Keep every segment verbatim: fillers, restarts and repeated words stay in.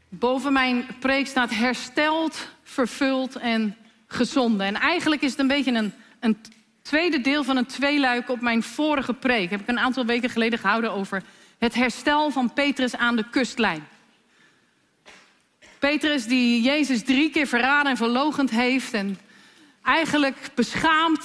Boven mijn preek staat hersteld, vervuld en gezonden. En eigenlijk is het een beetje een, een tweede deel van een tweeluik op mijn vorige preek. Heb ik een aantal weken geleden gehouden over het herstel van Petrus aan de kustlijn. Petrus die Jezus drie keer verraden en verloochend heeft en eigenlijk beschaamd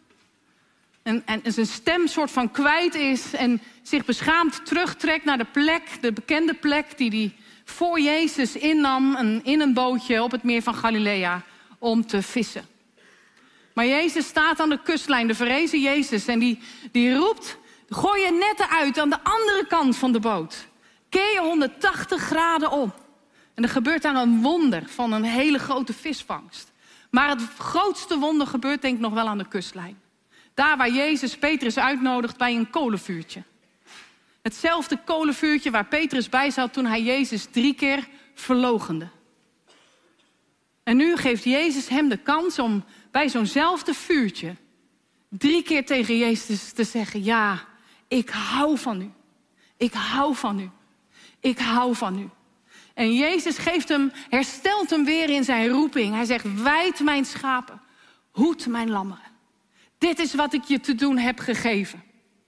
en, en zijn stem soort van kwijt is en zich beschaamd terugtrekt naar de plek, de bekende plek die hij voor Jezus innam, een, in een bootje op het meer van Galilea om te vissen. Maar Jezus staat aan de kustlijn, de verrezen Jezus, en die, die roept, gooi je netten uit aan de andere kant van de boot. Keer je honderdtachtig graden om. En er gebeurt daar een wonder van een hele grote visvangst. Maar het grootste wonder gebeurt denk ik nog wel aan de kustlijn. Daar waar Jezus Petrus uitnodigt bij een kolenvuurtje. Hetzelfde kolenvuurtje waar Petrus bij zat toen hij Jezus drie keer verloochende. En nu geeft Jezus hem de kans om bij zo'nzelfde vuurtje drie keer tegen Jezus te zeggen, ja, ik hou van u. Ik hou van u. Ik hou van u. En Jezus geeft hem, herstelt hem weer in zijn roeping. Hij zegt, wijd mijn schapen, hoed mijn lammeren. Dit is wat ik je te doen heb gegeven.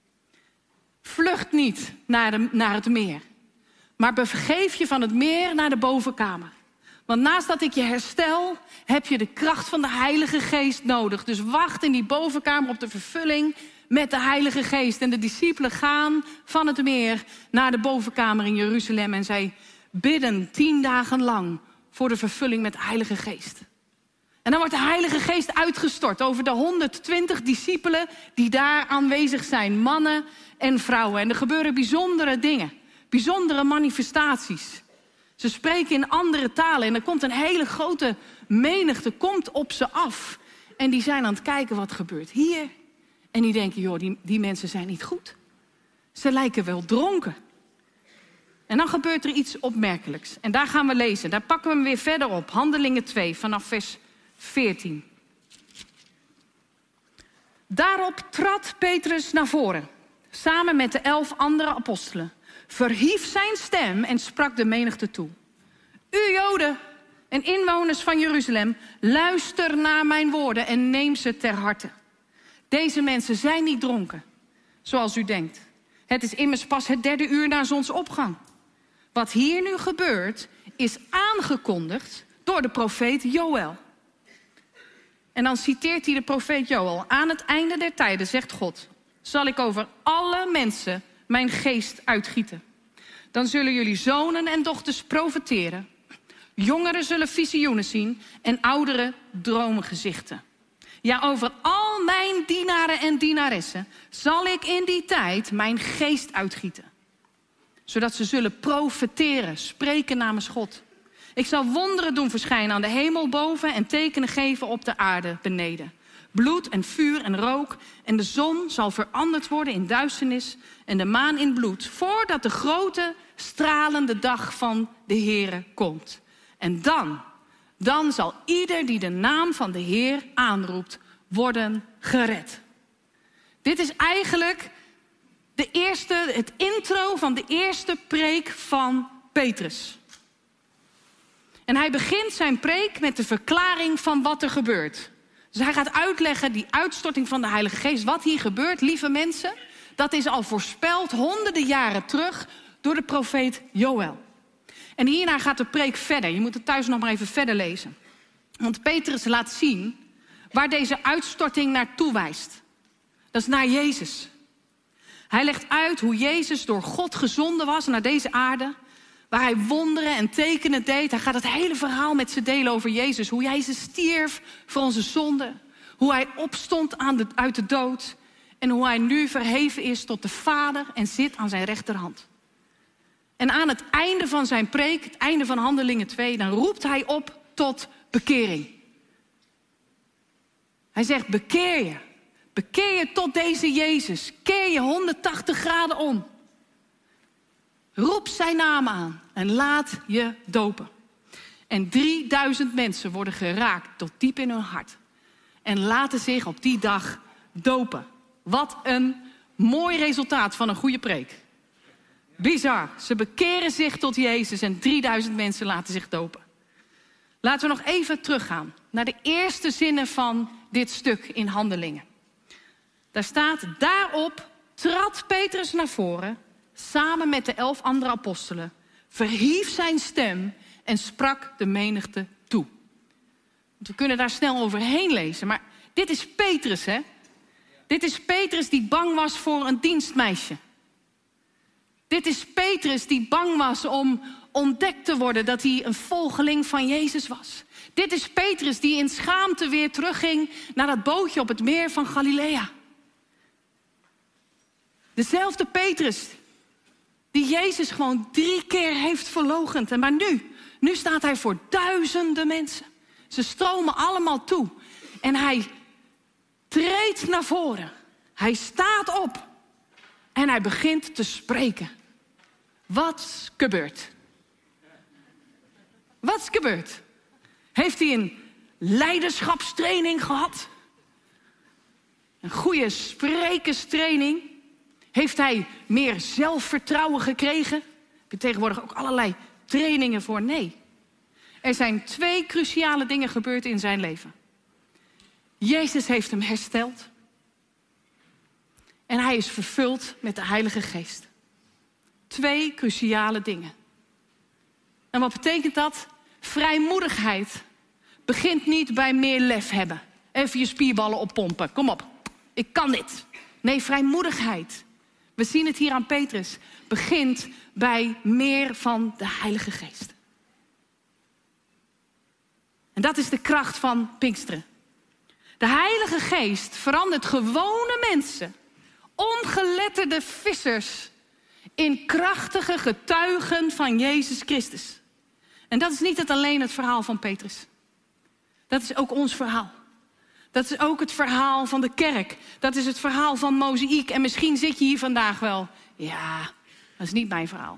Vlucht niet naar, de, naar het meer. Maar begeef je van het meer naar de bovenkamer. Want naast dat ik je herstel, heb je de kracht van de Heilige Geest nodig. Dus wacht in die bovenkamer op de vervulling met de Heilige Geest. En de discipelen gaan van het meer naar de bovenkamer in Jeruzalem. En zij bidden tien dagen lang voor de vervulling met de Heilige Geest. En dan wordt de Heilige Geest uitgestort over de honderdtwintig discipelen die daar aanwezig zijn. Mannen en vrouwen. En er gebeuren bijzondere dingen. Bijzondere manifestaties. Ze spreken in andere talen. En er komt een hele grote menigte komt op ze af. En die zijn aan het kijken wat gebeurt hier. En die denken, joh, die, die mensen zijn niet goed. Ze lijken wel dronken. En dan gebeurt er iets opmerkelijks. En daar gaan we lezen. Daar pakken we hem weer verder op. Handelingen twee, vanaf vers veertien. Daarop trad Petrus naar voren, samen met de elf andere apostelen, verhief zijn stem en sprak de menigte toe. U Joden en inwoners van Jeruzalem, luister naar mijn woorden en neem ze ter harte. Deze mensen zijn niet dronken, zoals u denkt. Het is immers pas het derde uur na zonsopgang. Wat hier nu gebeurt, is aangekondigd door de profeet Joël. En dan citeert hij de profeet Joël. Aan het einde der tijden, zegt God, zal ik over alle mensen mijn geest uitgieten. Dan zullen jullie zonen en dochters profeteren. Jongeren zullen visioenen zien en ouderen droomgezichten. Ja, over al mijn dienaren en dienaressen zal ik in die tijd mijn geest uitgieten. Zodat ze zullen profeteren, spreken namens God. Ik zal wonderen doen verschijnen aan de hemel boven en tekenen geven op de aarde beneden. Bloed en vuur en rook en de zon zal veranderd worden in duisternis en de maan in bloed, voordat de grote stralende dag van de Heere komt. En dan, dan zal ieder die de naam van de Heer aanroept, worden gered. Dit is eigenlijk de eerste, het intro van de eerste preek van Petrus. En hij begint zijn preek met de verklaring van wat er gebeurt. Dus hij gaat uitleggen die uitstorting van de Heilige Geest. Wat hier gebeurt, lieve mensen, dat is al voorspeld honderden jaren terug door de profeet Joël. En hierna gaat de preek verder. Je moet het thuis nog maar even verder lezen. Want Petrus laat zien waar deze uitstorting naartoe wijst. Dat is naar Jezus. Hij legt uit hoe Jezus door God gezonden was naar deze aarde, waar hij wonderen en tekenen deed. Hij gaat het hele verhaal met ze delen over Jezus. Hoe Jezus stierf voor onze zonden. Hoe hij opstond aan de, uit de dood. En hoe hij nu verheven is tot de Vader en zit aan zijn rechterhand. En aan het einde van zijn preek, het einde van Handelingen twee, dan roept hij op tot bekering. Hij zegt, bekeer je. Bekeer je tot deze Jezus. Keer je honderdtachtig graden om. Roep zijn naam aan en laat je dopen. En drieduizend mensen worden geraakt tot diep in hun hart. En laten zich op die dag dopen. Wat een mooi resultaat van een goede preek. Bizar. Ze bekeren zich tot Jezus en drieduizend mensen laten zich dopen. Laten we nog even teruggaan naar de eerste zinnen van dit stuk in Handelingen. Daar staat, daarop trad Petrus naar voren, samen met de elf andere apostelen, verhief zijn stem en sprak de menigte toe. Want we kunnen daar snel overheen lezen, maar dit is Petrus, hè? Dit is Petrus die bang was voor een dienstmeisje. Dit is Petrus die bang was om ontdekt te worden dat hij een volgeling van Jezus was. Dit is Petrus die in schaamte weer terugging naar dat bootje op het meer van Galilea. Dezelfde Petrus die Jezus gewoon drie keer heeft verloochend. En maar nu, nu staat hij voor duizenden mensen. Ze stromen allemaal toe. En hij treedt naar voren. Hij staat op. En hij begint te spreken. Wat gebeurt? Wat is gebeurd? Heeft hij een leiderschapstraining gehad? Een goede sprekerstraining? Heeft hij meer zelfvertrouwen gekregen? Heb je tegenwoordig ook allerlei trainingen voor? Nee. Er zijn twee cruciale dingen gebeurd in zijn leven. Jezus heeft hem hersteld. En hij is vervuld met de Heilige Geest. Twee cruciale dingen. En wat betekent dat? Vrijmoedigheid begint niet bij meer lef hebben. Even je spierballen oppompen. Kom op, ik kan dit. Nee, vrijmoedigheid. We zien het hier aan Petrus. Begint bij meer van de Heilige Geest. En dat is de kracht van Pinksteren. De Heilige Geest verandert gewone mensen, ongeletterde vissers, in krachtige getuigen van Jezus Christus. En dat is niet het alleen het verhaal van Petrus. Dat is ook ons verhaal. Dat is ook het verhaal van de kerk. Dat is het verhaal van Mozaïek. En misschien zit je hier vandaag wel. Ja, dat is niet mijn verhaal.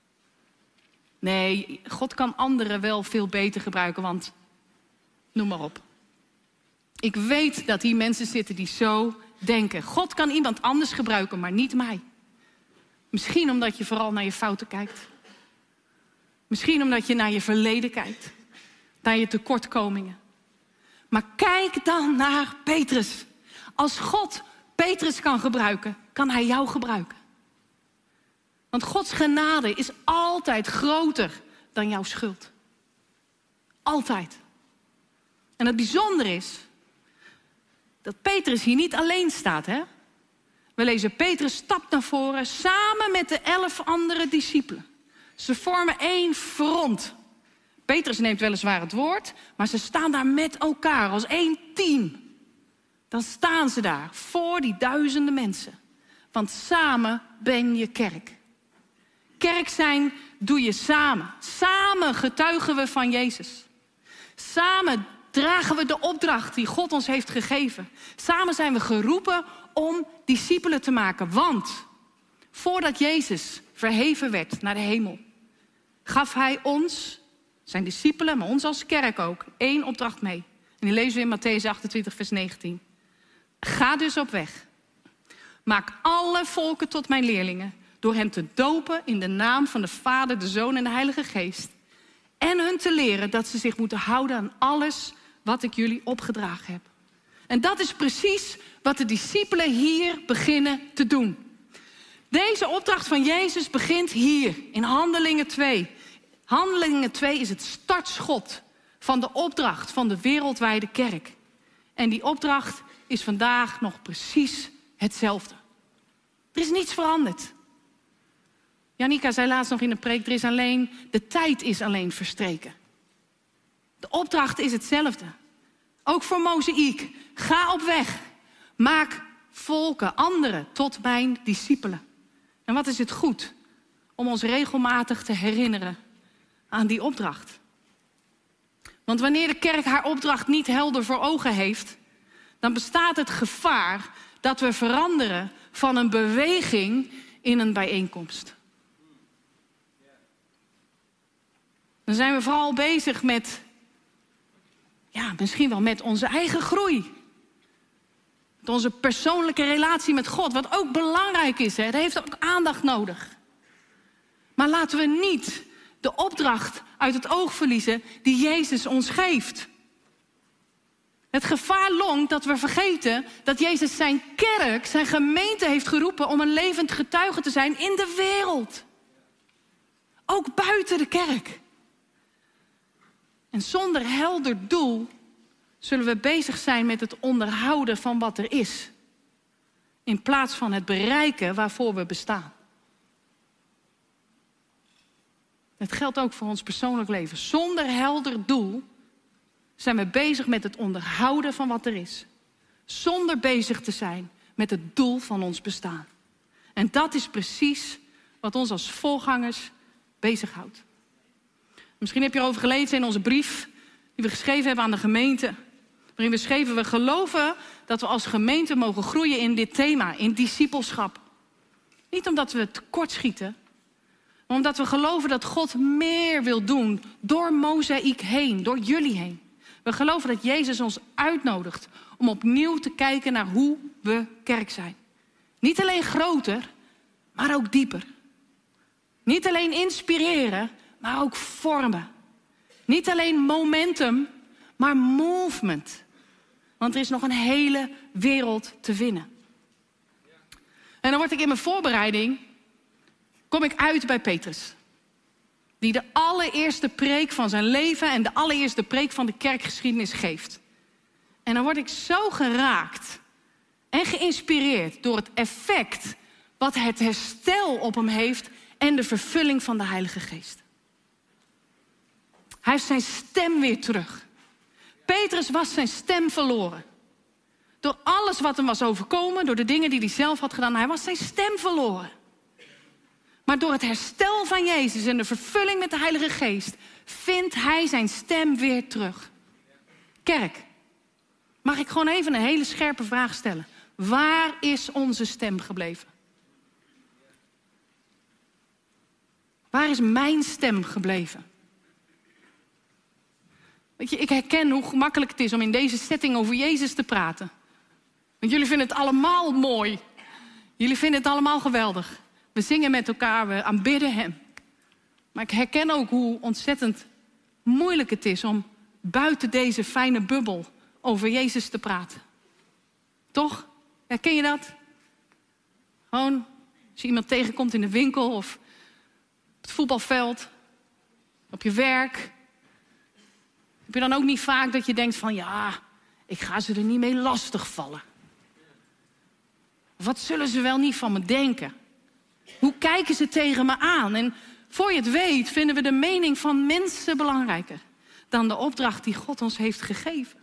Nee, God kan anderen wel veel beter gebruiken, want noem maar op. Ik weet dat hier mensen zitten die zo denken. God kan iemand anders gebruiken, maar niet mij. Misschien omdat je vooral naar je fouten kijkt. Misschien omdat je naar je verleden kijkt. Naar je tekortkomingen. Maar kijk dan naar Petrus. Als God Petrus kan gebruiken, kan hij jou gebruiken. Want Gods genade is altijd groter dan jouw schuld. Altijd. En het bijzondere is dat Petrus hier niet alleen staat, hè? We lezen Petrus stapt naar voren samen met de elf andere discipelen. Ze vormen één front. Petrus neemt weliswaar het woord, maar ze staan daar met elkaar als één team. Dan staan ze daar voor die duizenden mensen. Want samen ben je kerk. Kerk zijn doe je samen. Samen getuigen we van Jezus. Samen dragen we de opdracht die God ons heeft gegeven. Samen zijn we geroepen om discipelen te maken. Want voordat Jezus verheven werd naar de hemel, gaf hij ons, zijn discipelen, maar ons als kerk ook, één opdracht mee. En die lezen we in Matthäus achtentwintig, vers negentien. Ga dus op weg. Maak alle volken tot mijn leerlingen, door hen te dopen in de naam van de Vader, de Zoon en de Heilige Geest. En hun te leren dat ze zich moeten houden aan alles wat ik jullie opgedragen heb. En dat is precies wat de discipelen hier beginnen te doen. Deze opdracht van Jezus begint hier, in Handelingen twee. Handelingen twee is het startschot van de opdracht van de wereldwijde kerk. En die opdracht is vandaag nog precies hetzelfde. Er is niets veranderd. Janika zei laatst nog in de preek, er is alleen, de tijd is alleen verstreken. De opdracht is hetzelfde. Ook voor Mozaïek. Ga op weg. Maak volken, anderen, tot mijn discipelen. En wat is het goed om ons regelmatig te herinneren aan die opdracht. Want wanneer de kerk haar opdracht niet helder voor ogen heeft, dan bestaat het gevaar dat we veranderen van een beweging in een bijeenkomst. Dan zijn we vooral bezig met, ja, misschien wel met onze eigen groei. Met onze persoonlijke relatie met God, wat ook belangrijk is. Hè? Dat heeft ook aandacht nodig. Maar laten we niet de opdracht uit het oog verliezen die Jezus ons geeft. Het gevaar longt dat we vergeten dat Jezus zijn kerk, zijn gemeente heeft geroepen om een levend getuige te zijn in de wereld. Ook buiten de kerk. En zonder helder doel zullen we bezig zijn met het onderhouden van wat er is. In plaats van het bereiken waarvoor we bestaan. Het geldt ook voor ons persoonlijk leven. Zonder helder doel zijn we bezig met het onderhouden van wat er is. Zonder bezig te zijn met het doel van ons bestaan. En dat is precies wat ons als voorgangers bezighoudt. Misschien heb je erover gelezen in onze brief die we geschreven hebben aan de gemeente. Waarin we schreven, we geloven dat we als gemeente mogen groeien in dit thema, in discipelschap. Niet omdat we tekortschieten, maar omdat we geloven dat God meer wil doen door Mozaïek heen, door jullie heen. We geloven dat Jezus ons uitnodigt om opnieuw te kijken naar hoe we kerk zijn. Niet alleen groter, maar ook dieper. Niet alleen inspireren, maar ook vormen. Niet alleen momentum, maar movement. Want er is nog een hele wereld te winnen. En dan word ik in mijn voorbereiding, kom ik uit bij Petrus. Die de allereerste preek van zijn leven en de allereerste preek van de kerkgeschiedenis geeft. En dan word ik zo geraakt en geïnspireerd door het effect wat het herstel op hem heeft en de vervulling van de Heilige Geest. Hij heeft zijn stem weer terug. Petrus was zijn stem verloren. Door alles wat hem was overkomen, door de dingen die hij zelf had gedaan, hij was zijn stem verloren. Maar door het herstel van Jezus en de vervulling met de Heilige Geest vindt hij zijn stem weer terug. Kerk, mag ik gewoon even een hele scherpe vraag stellen? Waar is onze stem gebleven? Waar is mijn stem gebleven? Weet je, ik herken hoe gemakkelijk het is om in deze setting over Jezus te praten. Want jullie vinden het allemaal mooi. Jullie vinden het allemaal geweldig. We zingen met elkaar, we aanbidden hem. Maar ik herken ook hoe ontzettend moeilijk het is om buiten deze fijne bubbel over Jezus te praten. Toch? Herken je dat? Gewoon als je iemand tegenkomt in de winkel of op het voetbalveld, op je werk. Heb je dan ook niet vaak dat je denkt van ja, ik ga ze er niet mee lastigvallen. Wat zullen ze wel niet van me denken? Hoe kijken ze tegen me aan? En voor je het weet vinden we de mening van mensen belangrijker dan de opdracht die God ons heeft gegeven.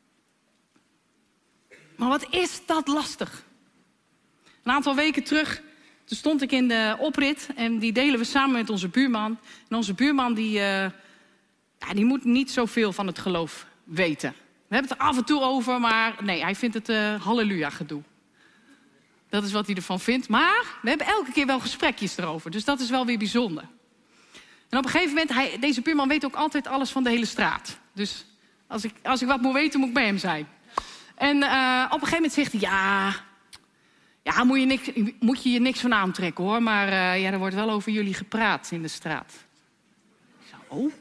Maar wat is dat lastig? Een aantal weken terug, toen stond ik in de oprit en die delen we samen met onze buurman. En onze buurman die, uh, ja, die moet niet zoveel van het geloof weten. We hebben het er af en toe over, maar nee, hij vindt het uh, halleluja gedoe. Dat is wat hij ervan vindt. Maar we hebben elke keer wel gesprekjes erover. Dus dat is wel weer bijzonder. En op een gegeven moment, hij, deze buurman weet ook altijd alles van de hele straat. Dus als ik, als ik wat moet weten, moet ik bij hem zijn. En uh, op een gegeven moment zegt hij, ja, ja moet, je niks, moet je je niks van aantrekken hoor. Maar uh, ja, er wordt wel over jullie gepraat in de straat. Ik zei, oh.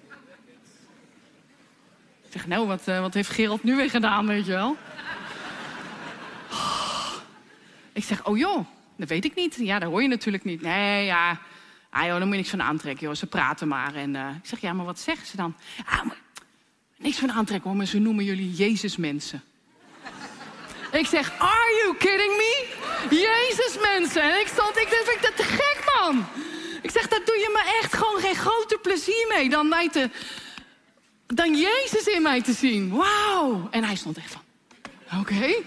Ik zeg, nou, wat, uh, wat heeft Gerald nu weer gedaan, weet je wel? Ik zeg, oh joh, dat weet ik niet. Ja, dat hoor je natuurlijk niet. Nee, ja, ah, joh, daar moet je niks van aantrekken, joh. Ze praten maar. En uh, ik zeg, ja, maar wat zeggen ze dan? Ah, maar, niks van aantrekken, hoor, maar ze noemen jullie Jezus-mensen. Ik zeg, are you kidding me? Jezus-mensen. En ik stond, ik dacht, vind ik dat te gek, man. Ik zeg, daar doe je me echt gewoon geen groter plezier mee dan mij te, dan Jezus in mij te zien. Wauw. En hij stond echt van, oké. Okay.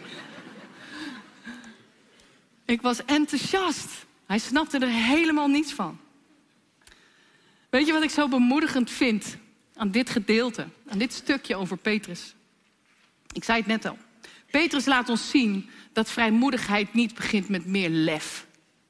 Ik was enthousiast. Hij snapte er helemaal niets van. Weet je wat ik zo bemoedigend vind aan dit gedeelte, aan dit stukje over Petrus? Ik zei het net al. Petrus laat ons zien dat vrijmoedigheid niet begint met meer lef.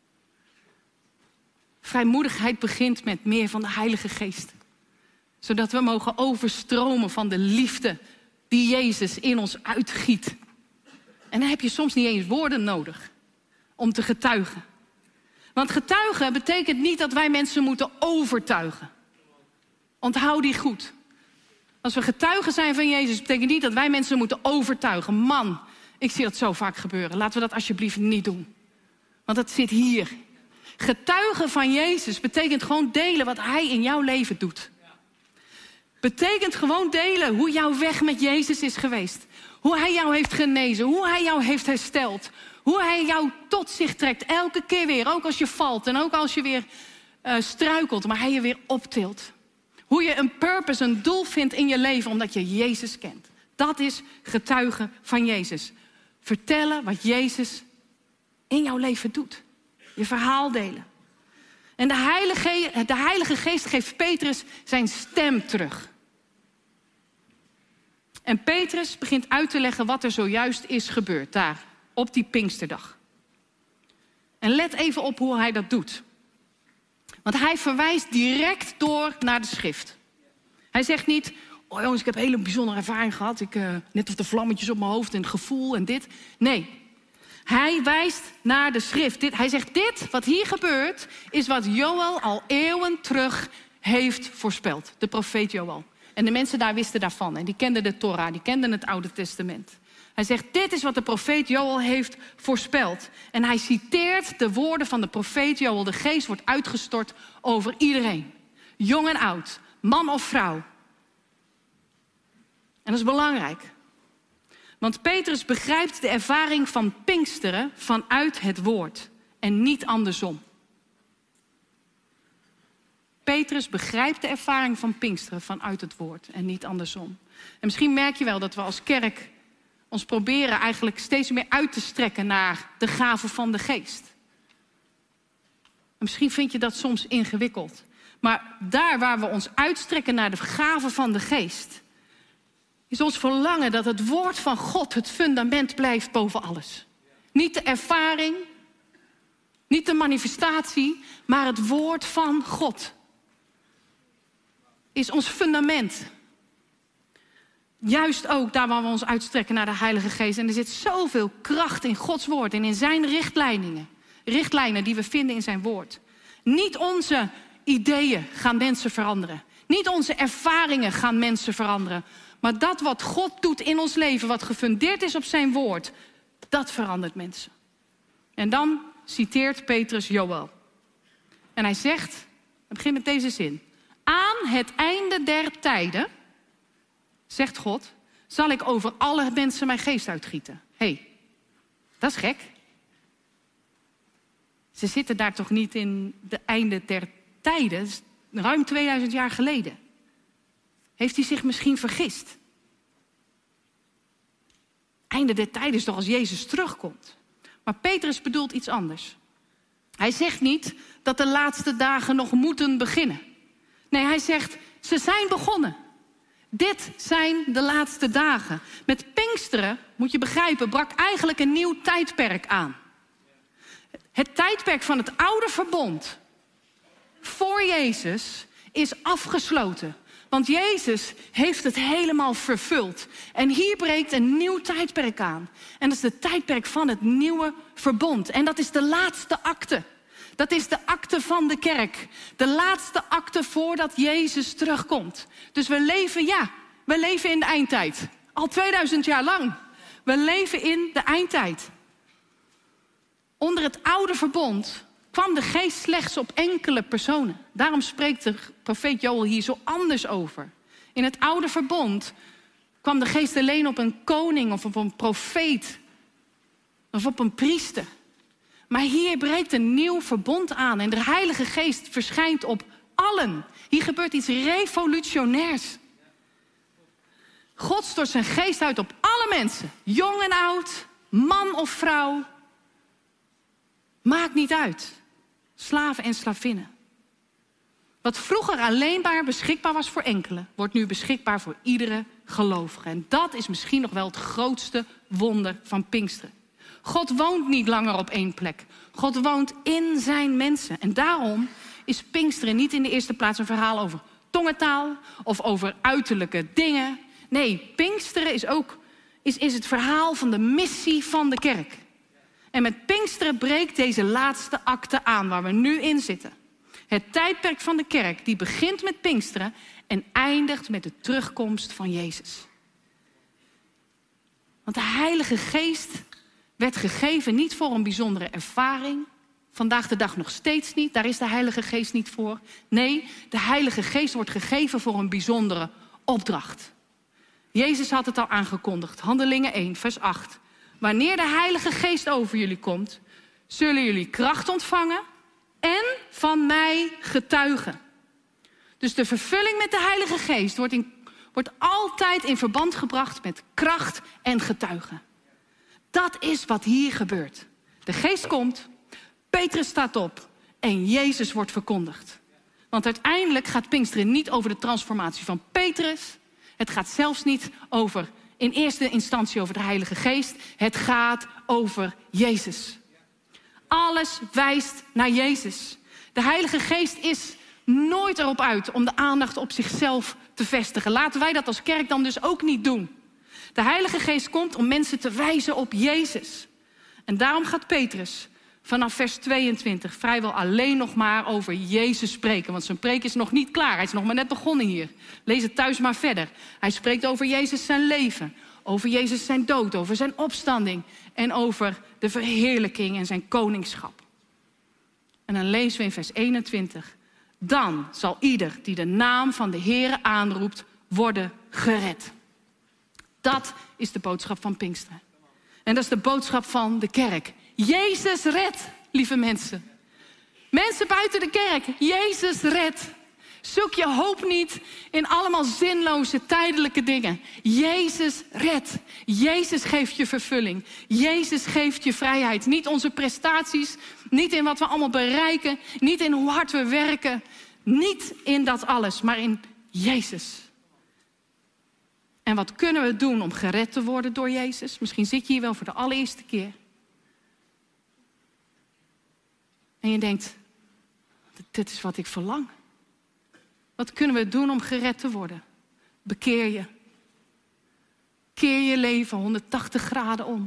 Vrijmoedigheid begint met meer van de Heilige Geest. Zodat we mogen overstromen van de liefde die Jezus in ons uitgiet. En dan heb je soms niet eens woorden nodig om te getuigen. Want getuigen betekent niet dat wij mensen moeten overtuigen. Onthoud die goed. Als we getuigen zijn van Jezus, betekent niet dat wij mensen moeten overtuigen. Man, ik zie dat zo vaak gebeuren. Laten we dat alsjeblieft niet doen. Want het zit hier. Getuigen van Jezus betekent gewoon delen wat hij in jouw leven doet. Betekent gewoon delen hoe jouw weg met Jezus is geweest. Hoe hij jou heeft genezen, hoe hij jou heeft hersteld. Hoe hij jou tot zich trekt, elke keer weer. Ook als je valt en ook als je weer uh, struikelt, maar hij je weer optilt. Hoe je een purpose, een doel vindt in je leven, omdat je Jezus kent. Dat is getuigen van Jezus. Vertellen wat Jezus in jouw leven doet. Je verhaal delen. En de Heilige, de Heilige Geest geeft Petrus zijn stem terug. En Petrus begint uit te leggen wat er zojuist is gebeurd daar, op die Pinksterdag. En let even op hoe hij dat doet. Want hij verwijst direct door naar de schrift. Hij zegt niet, oh jongens, ik heb een hele bijzondere ervaring gehad. Ik, uh, net of de vlammetjes op mijn hoofd en het gevoel en dit. Nee, hij wijst naar de schrift. Dit, hij zegt, dit wat hier gebeurt, is wat Joël al eeuwen terug heeft voorspeld. De profeet Joël. En de mensen daar wisten daarvan. En die kenden de Torah, die kenden het Oude Testament. Hij zegt, dit is wat de profeet Joël heeft voorspeld. En hij citeert de woorden van de profeet Joël. De geest wordt uitgestort over iedereen. Jong en oud, man of vrouw. En dat is belangrijk. Want Petrus begrijpt de ervaring van Pinksteren vanuit het woord. En niet andersom. Petrus begrijpt de ervaring van Pinksteren vanuit het woord. En niet andersom. En misschien merk je wel dat we als kerk ons proberen eigenlijk steeds meer uit te strekken naar de gave van de geest. En misschien vind je dat soms ingewikkeld. Maar daar waar we ons uitstrekken naar de gave van de geest, is ons verlangen dat het woord van God het fundament blijft boven alles. Niet de ervaring, niet de manifestatie, maar het woord van God is ons fundament. Juist ook daar waar we ons uitstrekken naar de Heilige Geest. En er zit zoveel kracht in Gods woord en in zijn richtlijnen. Richtlijnen die we vinden in zijn woord. Niet onze ideeën gaan mensen veranderen. Niet onze ervaringen gaan mensen veranderen. Maar dat wat God doet in ons leven, wat gefundeerd is op zijn woord, dat verandert mensen. En dan citeert Petrus Joël. En hij zegt, hij begint met deze zin. Aan het einde der tijden, zegt God, zal ik over alle mensen mijn geest uitgieten. Hé, hey, dat is gek. Ze zitten daar toch niet in de einde der tijden, dat is ruim tweeduizend jaar geleden. Heeft hij zich misschien vergist? Einde der tijden is toch als Jezus terugkomt. Maar Petrus bedoelt iets anders. Hij zegt niet dat de laatste dagen nog moeten beginnen. Nee, hij zegt, ze zijn begonnen. Dit zijn de laatste dagen. Met Pinksteren, moet je begrijpen, brak eigenlijk een nieuw tijdperk aan. Het tijdperk van het oude verbond voor Jezus is afgesloten. Want Jezus heeft het helemaal vervuld. En hier breekt een nieuw tijdperk aan. En dat is het tijdperk van het nieuwe verbond. En dat is de laatste akte. Dat is de akte van de kerk. De laatste akte voordat Jezus terugkomt. Dus we leven, ja, we leven in de eindtijd. Al tweeduizend jaar lang. We leven in de eindtijd. Onder het oude verbond kwam de geest slechts op enkele personen. Daarom spreekt de profeet Joël hier zo anders over. In het oude verbond kwam de geest alleen op een koning of op een profeet. Of op een priester. Maar hier breekt een nieuw verbond aan. En de Heilige Geest verschijnt op allen. Hier gebeurt iets revolutionairs. God stort zijn geest uit op alle mensen. Jong en oud, man of vrouw. Maakt niet uit. Slaven en slavinnen. Wat vroeger alleen maar beschikbaar was voor enkelen, wordt nu beschikbaar voor iedere gelovige. En dat is misschien nog wel het grootste wonder van Pinksteren. God woont niet langer op één plek. God woont in zijn mensen. En daarom is Pinksteren niet in de eerste plaats een verhaal over tongentaal of over uiterlijke dingen. Nee, Pinksteren is ook is, is het verhaal van de missie van de kerk. En met Pinksteren breekt deze laatste akte aan waar we nu in zitten. Het tijdperk van de kerk die begint met Pinksteren en eindigt met de terugkomst van Jezus. Want de Heilige Geest werd gegeven niet voor een bijzondere ervaring. Vandaag de dag nog steeds niet, daar is de Heilige Geest niet voor. Nee, de Heilige Geest wordt gegeven voor een bijzondere opdracht. Jezus had het al aangekondigd, Handelingen één, vers acht. Wanneer de Heilige Geest over jullie komt, zullen jullie kracht ontvangen en van mij getuigen. Dus de vervulling met de Heilige Geest wordt, in, wordt altijd in verband gebracht met kracht en getuigen. Dat is wat hier gebeurt. De Geest komt, Petrus staat op en Jezus wordt verkondigd. Want uiteindelijk gaat Pinksteren niet over de transformatie van Petrus. Het gaat zelfs niet over, in eerste instantie over de Heilige Geest. Het gaat over Jezus. Alles wijst naar Jezus. De Heilige Geest is nooit erop uit om de aandacht op zichzelf te vestigen. Laten wij dat als kerk dan dus ook niet doen. De Heilige Geest komt om mensen te wijzen op Jezus. En daarom gaat Petrus vanaf vers tweeëntwintig vrijwel alleen nog maar over Jezus spreken. Want zijn preek is nog niet klaar. Hij is nog maar net begonnen hier. Lees het thuis maar verder. Hij spreekt over Jezus zijn leven. Over Jezus zijn dood. Over zijn opstanding. En over de verheerlijking en zijn koningschap. En dan lezen we in vers eenentwintig. Dan zal ieder die de naam van de Heere aanroept worden gered. Dat is de boodschap van Pinksteren. En dat is de boodschap van de kerk. Jezus redt, lieve mensen. Mensen buiten de kerk, Jezus redt. Zoek je hoop niet in allemaal zinloze, tijdelijke dingen. Jezus redt. Jezus geeft je vervulling. Jezus geeft je vrijheid. Niet onze prestaties, niet in wat we allemaal bereiken, niet in hoe hard we werken. Niet in dat alles, maar in Jezus. En wat kunnen we doen om gered te worden door Jezus? Misschien zit je hier wel voor de allereerste keer. En je denkt, dit is wat ik verlang. Wat kunnen we doen om gered te worden? Bekeer je. Keer je leven honderdtachtig graden om.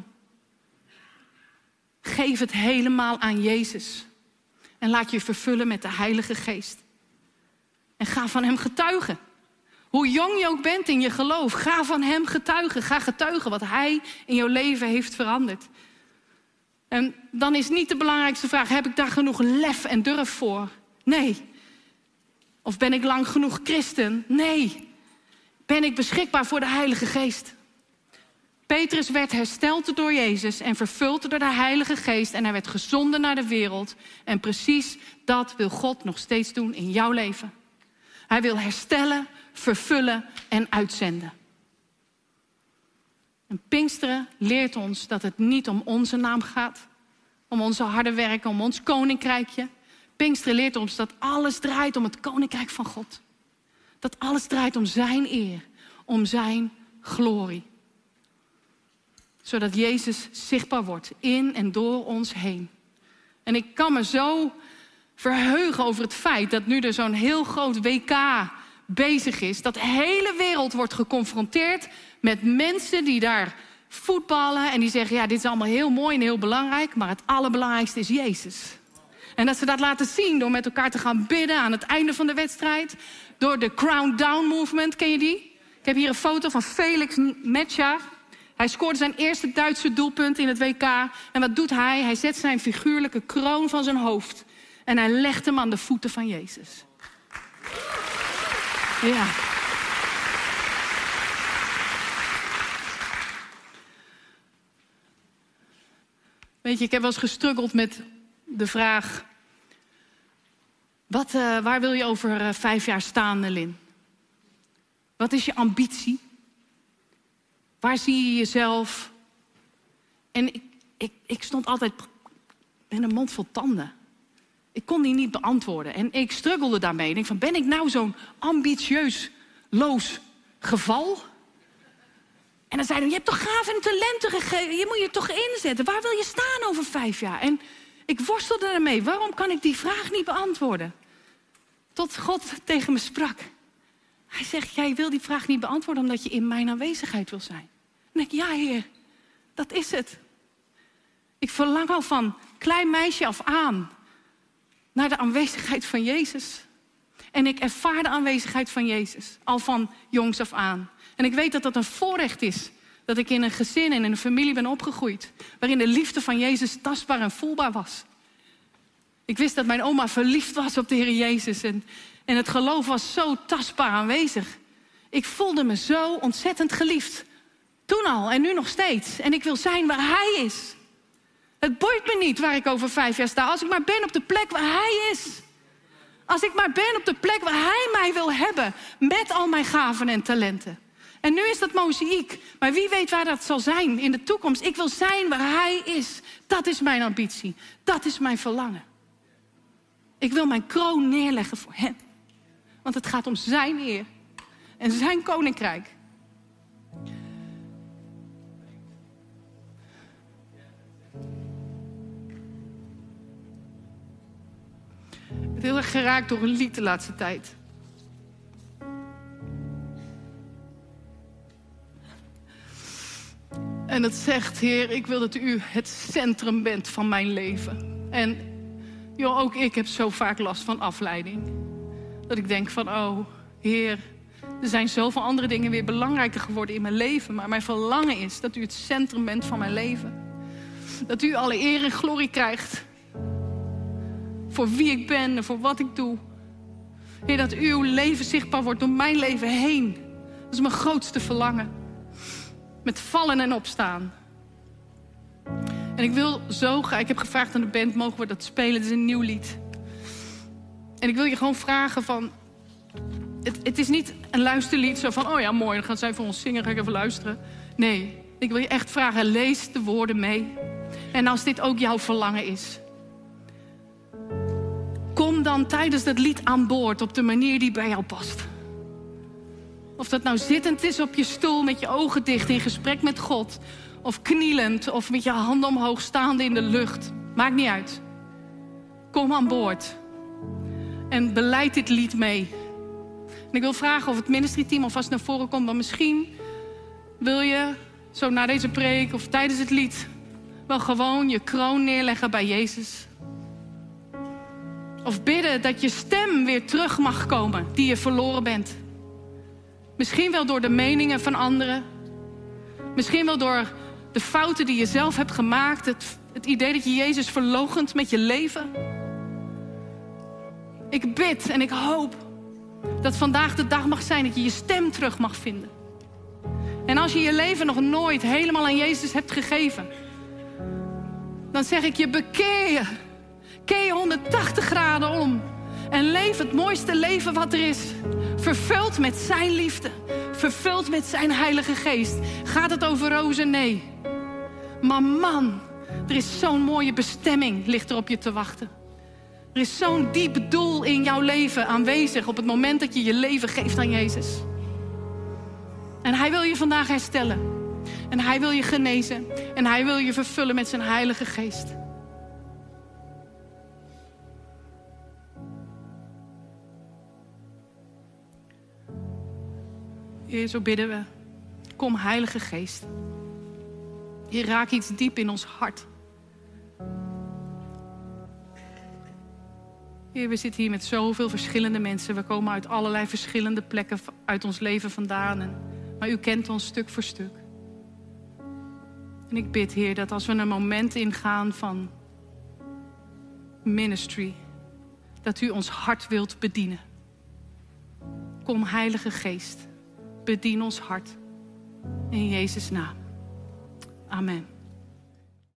Geef het helemaal aan Jezus. En laat je vervullen met de Heilige Geest. En ga van hem getuigen. Hoe jong je ook bent in je geloof, ga van hem getuigen. Ga getuigen wat hij in jouw leven heeft veranderd. En dan is niet de belangrijkste vraag, heb ik daar genoeg lef en durf voor? Nee. Of ben ik lang genoeg christen? Nee. Ben ik beschikbaar voor de Heilige Geest? Petrus werd hersteld door Jezus en vervuld door de Heilige Geest. En hij werd gezonden naar de wereld. En precies dat wil God nog steeds doen in jouw leven. Hij wil herstellen, vervullen en uitzenden. En Pinksteren leert ons dat het niet om onze naam gaat. Om onze harde werken, om ons koninkrijkje. Pinksteren leert ons dat alles draait om het koninkrijk van God. Dat alles draait om zijn eer, om zijn glorie. Zodat Jezus zichtbaar wordt in en door ons heen. En ik kan me zo verheugen over het feit dat nu er zo'n heel groot W K bezig is. Dat de hele wereld wordt geconfronteerd met mensen die daar voetballen. En die zeggen, ja, dit is allemaal heel mooi en heel belangrijk. Maar het allerbelangrijkste is Jezus. En dat ze dat laten zien door met elkaar te gaan bidden aan het einde van de wedstrijd. Door de Crown Down Movement, ken je die? Ik heb hier een foto van Felix Metscher. Hij scoorde zijn eerste Duitse doelpunt in het W K. En wat doet hij? Hij zet zijn figuurlijke kroon van zijn hoofd. En hij legt hem aan de voeten van Jezus. Ja. Weet je, ik heb wel eens gestruggeld met de vraag, wat, uh, waar wil je over uh, vijf jaar staan, Lin? Wat is je ambitie? Waar zie je jezelf? En ik, ik, ik stond altijd met een mond vol tanden. Ik kon die niet beantwoorden. En ik struggelde daarmee. Ik denk van, ben ik nou zo'n ambitieus, loos geval? En dan zeiden we, je hebt toch gaven en talenten gegeven. Je moet je toch inzetten. Waar wil je staan over vijf jaar? En ik worstelde ermee. Waarom kan ik die vraag niet beantwoorden? Tot God tegen me sprak. Hij zegt, jij wil die vraag niet beantwoorden omdat je in mijn aanwezigheid wil zijn. En ik, ja, Heer, dat is het. Ik verlang al van klein meisje af aan naar de aanwezigheid van Jezus. En ik ervaar de aanwezigheid van Jezus al van jongs af aan. En ik weet dat dat een voorrecht is. Dat ik in een gezin en in een familie ben opgegroeid. Waarin de liefde van Jezus tastbaar en voelbaar was. Ik wist dat mijn oma verliefd was op de Heer Jezus. En, en het geloof was zo tastbaar aanwezig. Ik voelde me zo ontzettend geliefd. Toen al en nu nog steeds. En ik wil zijn waar Hij is. Het boeit me niet waar ik over vijf jaar sta. Als ik maar ben op de plek waar Hij is. Als ik maar ben op de plek waar Hij mij wil hebben. Met al mijn gaven en talenten. En nu is dat mozaïek. Maar wie weet waar dat zal zijn in de toekomst. Ik wil zijn waar Hij is. Dat is mijn ambitie. Dat is mijn verlangen. Ik wil mijn kroon neerleggen voor Hem. Want het gaat om zijn eer. En zijn koninkrijk. Ik ben heel erg geraakt door een lied de laatste tijd. En het zegt, Heer, ik wil dat U het centrum bent van mijn leven. En joh, ook ik heb zo vaak last van afleiding. Dat ik denk van, oh, Heer, er zijn zoveel andere dingen weer belangrijker geworden in mijn leven. Maar mijn verlangen is dat U het centrum bent van mijn leven. Dat U alle eer en glorie krijgt. Voor wie ik ben en voor wat ik doe. Heer, dat Uw leven zichtbaar wordt door mijn leven heen. Dat is mijn grootste verlangen. Met vallen en opstaan. En ik wil zo graag, ik heb gevraagd aan de band, mogen we dat spelen? Het is een nieuw lied. En ik wil je gewoon vragen van, het, het is niet een luisterlied zo van, oh ja mooi, dan gaan zij voor ons zingen, ga ik even luisteren. Nee, ik wil je echt vragen, lees de woorden mee. En als dit ook jouw verlangen is. Kom dan tijdens dat lied aan boord op de manier die bij jou past. Of dat nou zittend is op je stoel met je ogen dicht in gesprek met God. Of knielend of met je handen omhoog staande in de lucht. Maakt niet uit. Kom aan boord. En beleid dit lied mee. En ik wil vragen of het ministry-team alvast naar voren komt. Want misschien wil je zo na deze preek of tijdens het lied wel gewoon je kroon neerleggen bij Jezus. Of bidden dat je stem weer terug mag komen die je verloren bent. Misschien wel door de meningen van anderen. Misschien wel door de fouten die je zelf hebt gemaakt. Het, het idee dat je Jezus verloochent met je leven. Ik bid en ik hoop dat vandaag de dag mag zijn dat je je stem terug mag vinden. En als je je leven nog nooit helemaal aan Jezus hebt gegeven, dan zeg ik je, bekeer je. Keer je honderdtachtig graden om. En leef het mooiste leven wat er is. Vervuld met zijn liefde. Vervuld met zijn heilige geest. Gaat het over rozen? Nee. Maar man, er is zo'n mooie bestemming ligt er op je te wachten. Er is zo'n diep doel in jouw leven aanwezig op het moment dat je je leven geeft aan Jezus. En hij wil je vandaag herstellen. En hij wil je genezen. En hij wil je vervullen met zijn heilige geest. Heer, zo bidden we. Kom, Heilige Geest. Heer, raak iets diep in ons hart. Heer, we zitten hier met zoveel verschillende mensen. We komen uit allerlei verschillende plekken uit ons leven vandaan. En, maar u kent ons stuk voor stuk. En ik bid, Heer, dat als we een moment ingaan van ministry, dat u ons hart wilt bedienen. Kom, Heilige Geest. Bedien ons hart. In Jezus' naam. Amen.